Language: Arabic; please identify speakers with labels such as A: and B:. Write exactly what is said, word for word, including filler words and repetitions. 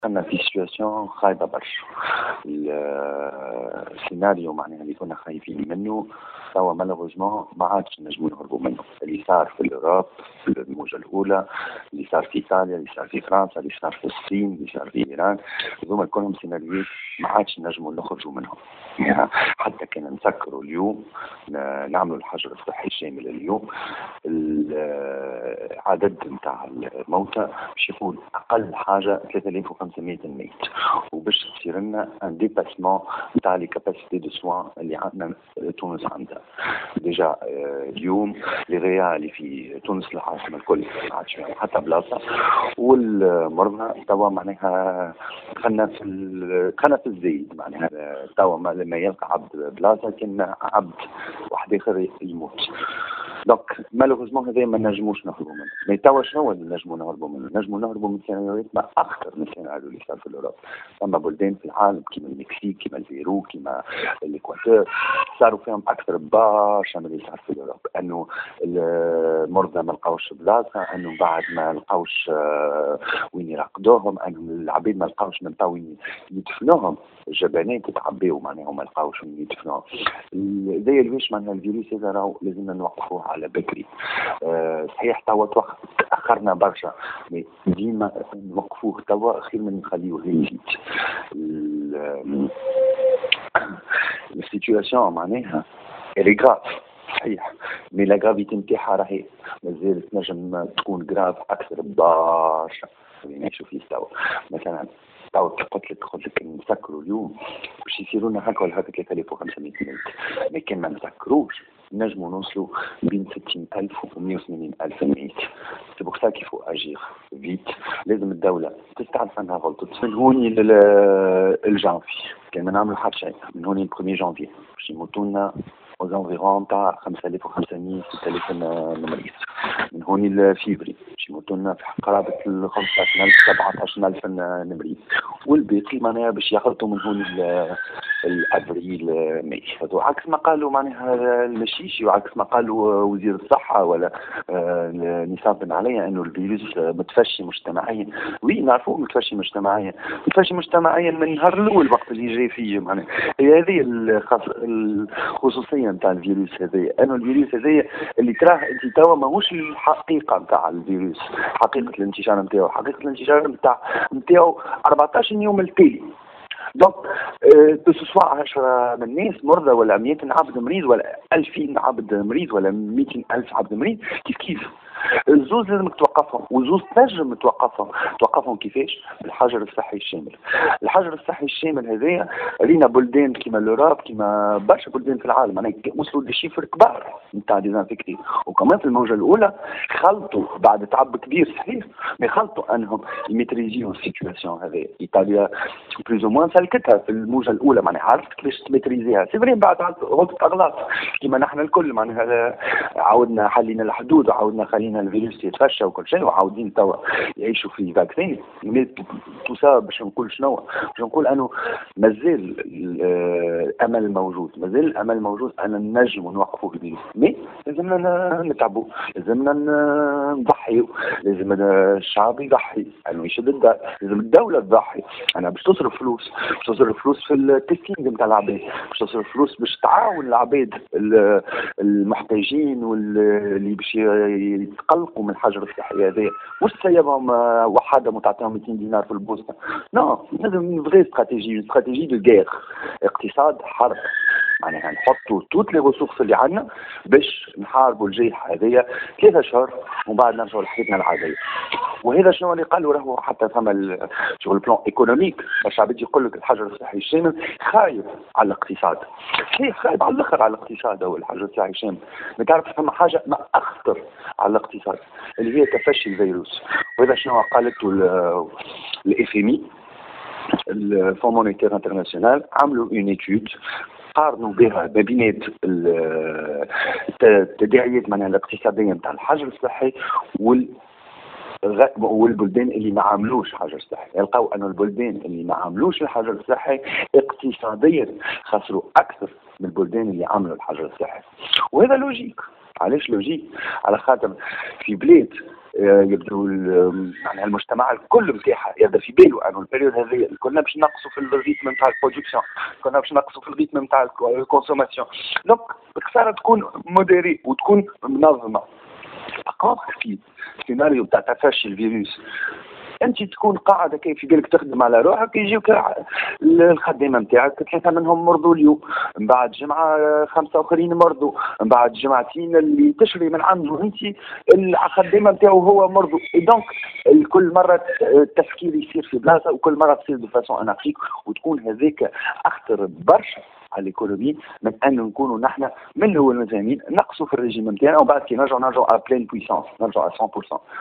A: أنا في سيتواسيون خايبة برشا. السيناريو معناها اللي كنا خايفين منه توا مالوغوزمون ما عادش نجمو نهربوا منه. اللي صار في الأوروب في الموجة الأولى، اللي صار في إيطاليا، اللي صار في فرنسا، اللي صار في الصين، اللي صار في إيران، هذوما كلهم سيناريوهات ما عادش نجمو نخرجوا منهم. يعني حتى كان نسكروا اليوم نعملوا الحجر الصحي الشامل اليوم، العدد نتاع الموتى باش يكون أقل حاجة ثلاثة آلاف وخمسمائة ميت، وباش تصير لنا ان ديباسمون نتاع لي كاباسيتي دو سوان اللي عندنا تونس عندها. ديجا اليوم لي غيا اللي في تونس العاصمة الكل ما عادش فيهم حتى بلاصة، والمرضى توا معناها دخلنا في دخلنا في الزايد. معناها توا لما يلقى عبد بلاصة كان عبد واحد آخر يموت. دونك مالوغوزمون هذا ما نجموش نهربوا منه. مي توا شنو اللي نجموا نهربوا منه؟ نجموا نهربوا من سيناريوهات ما اخطر من السيناريو اللي صار في الاوروب. ثم بلدان في العالم كيما المكسيك، كيما البيرو، كيما الاكواتور صاروا فيهم اكثر برشا من اللي صار في الاوروب. انه المرضى ما لقاوش بلاصه، انه بعد ما لقاوش وين يرقدوهم، انه العبيد ما لقاوش من وين يدفنوهم، الجبانات تعبيوا معناها ما لقاوش وين يدفنوهم. زي الويش معناها الفيروس هذا راهو لازمنا نوقفوه على بكري. أه صحيح توا تاخرنا برشا، مي ديما نوقفوه توا خير من نخليوه يزيد. السيتواسيون معناها ريغاف صحيح، مي لا غرافيتي نتاعها راهي مازال تنجم تكون غراف اكثر برشا اللي نعيشوا فيه توا. مثلا توا قلت لك قلت لك نسكروا اليوم باش يصيرونا هكا ولا هكا ثلاثة آلاف وخمسمائة ميت، ما كان ما نسكروش نجموا نوصلوا بين ستين ألف ومئة وثمانين ألف ميت. سي بوغ سا كيفو أجير فيت. لازم الدولة تستعرف أنها غلطت من هوني للجانفي، كان ما نعملوا حتى شيء من هوني البروميي جانفي باش يموتوا لنا aux environs تاع خمسة آلاف وخمسمائة ستة آلاف مريض. من هوني لفيفري باش يموتوا لنا في قرابة ال خمسة عشر ألف سبعة عشر ألف مريض، والباقي معناها باش يخلطوا من هوني الأبريل ماي. هذو عكس ما قالوا معناها المشيشي، وعكس ما قالوا وزير الصحة ولا نساب بن عليا انه الفيروس متفشي مجتمعيا. وي نعرفوه متفشي مجتمعيا، متفشي مجتمعيا من النهار الاول وقت اللي جاي فيه. معناها هي هذه الخصوصيه نتاع الفيروس هذايا، انه الفيروس هذايا اللي تراه انت توا ماهوش الحقيقه نتاع الفيروس، حقيقه الانتشار نتاعو حقيقه الانتشار نتاع نتاعو أربعة عشر يوم التالي. دونك بسوا عشرة من الناس مرضى ولا مئة عبد مريض ولا ألفين عبد مريض ولا مئتين ألف عبد مريض، كيف كيف الزوز لازمك توقفهم، والزوز تنجم توقفهم. توقفهم كيفاش؟ بالحجر الصحي الشامل. الحجر الصحي الشامل هذايا رينا بلدان كيما الاوروب كيما برشا بلدان في العالم معناها وصلوا لشيفر كبار نتاع ديزانفيكتي، وكمان في الموجه الاولى خلطوا بعد تعب كبير صحيح، ما خلطوا انهم يميتريزيو السيتواسيون هذه. ايطاليا بلوز او موان سلكتها في الموجه الاولى معناها عرفت كيفاش تميتريزيها. سي فري بعد غلطت اغلاط كيما نحن الكل معناها عاودنا حلينا الحدود وعاودنا خلينا الفيروس يتفشى وكل شيء، وعاودين توا يعيشوا في فاكسين. تو سا باش نقول شنو؟ باش نقول انه مازال الامل موجود، مازال الامل موجود ان نجم نوقفوا الفيروس، مي لازمنا نتعبوا، لازمنا نضحيوا، لازم الشعب يضحي انه يشد الدار، لازم الدوله تضحي انا باش تصرف فلوس، باش تصرف فلوس في التسكين نتاع العباد، باش تصرف فلوس باش تعاون العباد المحتاجين واللي باش يتقلقوا من الحجر الصحي هذا. مش تسيبهم وحده متعطيهم مئتين دينار في البوسطه، نو لازم فغي استراتيجي، استراتيجي دو غير، اقتصاد حرب. معناها نحطوا توت لي ريسورس اللي عندنا باش نحاربوا الجيح هذايا ثلاثة شهور ومن بعد نرجعوا لحياتنا العاديه. وهذا شنو اللي قالوا راهو حتى ثم شغل بلان ايكونوميك باش عباد يقول لك الحجر الصحي الشامل خايب على الاقتصاد. صحيح خايب على الاخر على الاقتصاد هو الحجر الصحي الشامل، ما تعرف ثم حاجه ما اخطر على الاقتصاد اللي هي تفشي الفيروس. وهذا شنو قالته الاف ام اي الفون مونيتير انترناسيونال، عملوا اون ايتود قارنوا بها ما بين التداعيات معناها الاقتصاديه نتاع الحجر الصحي وال والبلدان اللي ما عملوش حجر صحي. يلقاو أن البلدان اللي ما عملوش الحجر الصحي اقتصاديا خسروا أكثر من البلدان اللي عملوا الحجر الصحي. وهذا لوجيك. علاش لوجيك؟ على خاطر في بلاد آه، يبدو ال- معناها المجتمع الكل نتاعها يبدا في باله انه البريود هذه كنا باش نقصوا في الريتم نتاع البرودكسيون، كنا باش نقصوا في الريتم نتاع الكونسوماسيون. دونك الخساره تكون موديري وتكون منظمه. باغ في السيناريو تاع تفشي الفيروس انت تكون قاعده كيف في بالك تخدم على روحك، يجيوك الخدامه نتاعك ثلاثه منهم مرضوا اليوم، من بعد جمعه خمسه اخرين مرضوا، من بعد جمعتين اللي تشري من عنده انت الخدامه نتاعو هو مرضوا. دونك كل مره التفكير يصير في بلاصه وكل مره تصير دو فاسون اناركيك، وتكون هذاك اخطر برشا على الايكونومي من ان نكونوا نحن من الاول مزامين نقصوا في الريجيم نتاعنا وبعد كي نرجعوا نرجعوا ا بلين بويسونس، نرجعوا ا مية بالمية.